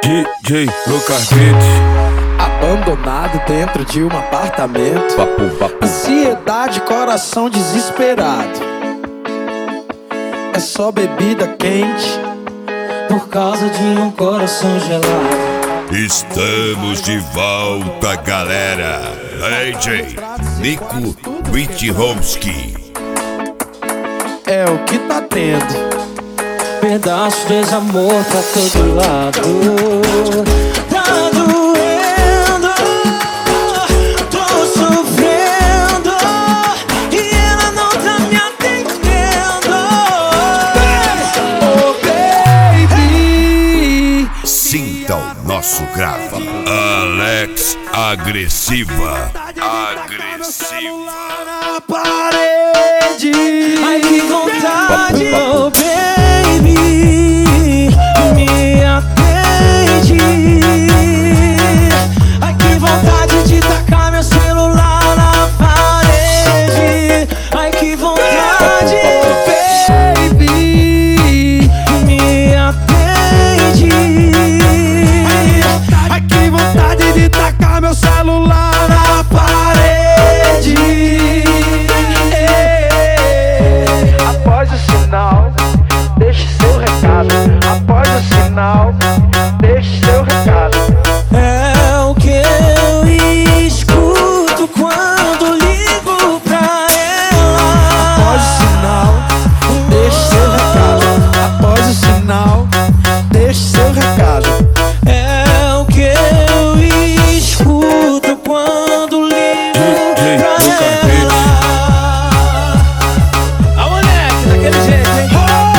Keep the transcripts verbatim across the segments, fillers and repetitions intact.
D J Lucas Beats. Abandonado dentro de um apartamento. Papo, papo. Ansiedade, coração desesperado. É só bebida quente por causa de um coração gelado. Estamos de volta, galera. D J Nico Witchowski. É o que tá tendo. Pedaço de desamor pra todo lado. Tá doendo, tô sofrendo e ela não tá me atendendo. Oh baby, Sinta o nosso grava. Alex Agressiva. Agressiva. na parede. Ai que vontade, oh baby, me atende. Ai que vontade de tacar meu celular na parede. Ai que vontade, oh Baby, me atende. ai que vontade de tacar meu celular na parede. Após o sinal, deixe seu recado. Após o sinal, deixe seu recado. É o que eu escuto quando ligo pra Após o ela. sinal, deixe seu recado. Após o sinal, deixe seu recado. É o que eu escuto quando ligo D J pra Lucas Beats. ela. A moleque, daquele jeito, hein?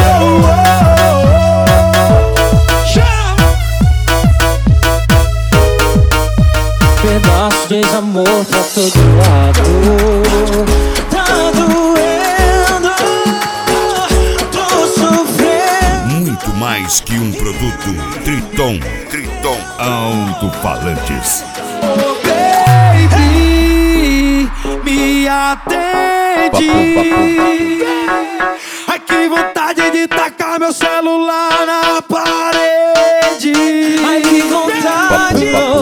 Pedaço de desamor pra todo lado. Tá doendo, tô sofrendo. Muito mais que um produto. Triton. Triton Alto-Falantes. Oh baby, me atende. Ai que vontade de tacar meu celular na parede. Ai que vontade, oh